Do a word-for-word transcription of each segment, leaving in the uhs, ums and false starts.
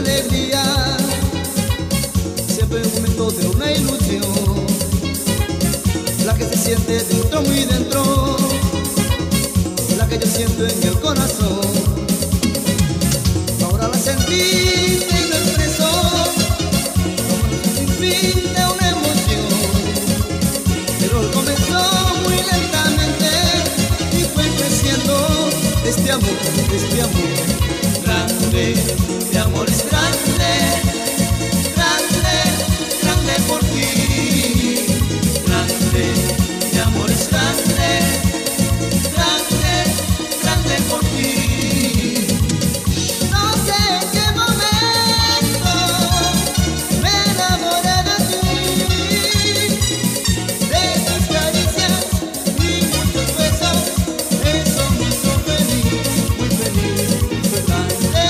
alegría, siempre un momento de una ilusión, la que se siente dentro, muy dentro, la que yo siento en el corazón. Ahora la sentí y lo expreso, como un sinfín de una emoción, pero comenzó muy lentamente y fue creciendo este amor, este amor grande, este amor es grande, grande, grande por ti, grande, este amor es grande, grande, grande por ti. No sé en qué momento me enamoré de ti, de tus caricias y muchos besos, eso me hizo feliz, muy feliz, fue grande.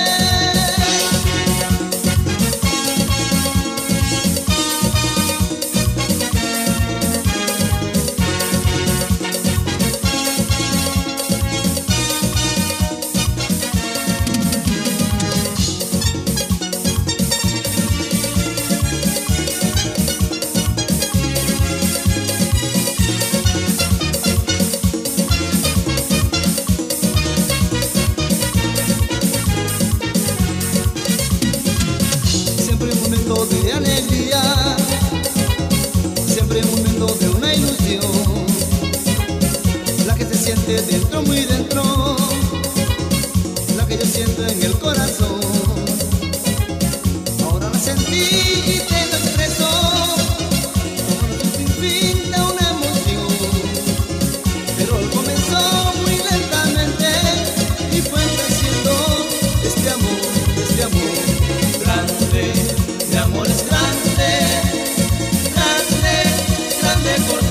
Siempre un momento de alegría, siempre un momento de una ilusión, la que se siente dentro, muy dentro, la que yo siento en el corazón. Ahora la sentí y te lo expreso, como un sinfín de una emoción, pero comenzó muy lentamente y fue creciendo este amor, este amor grande, mi amor es grande, grande, grande por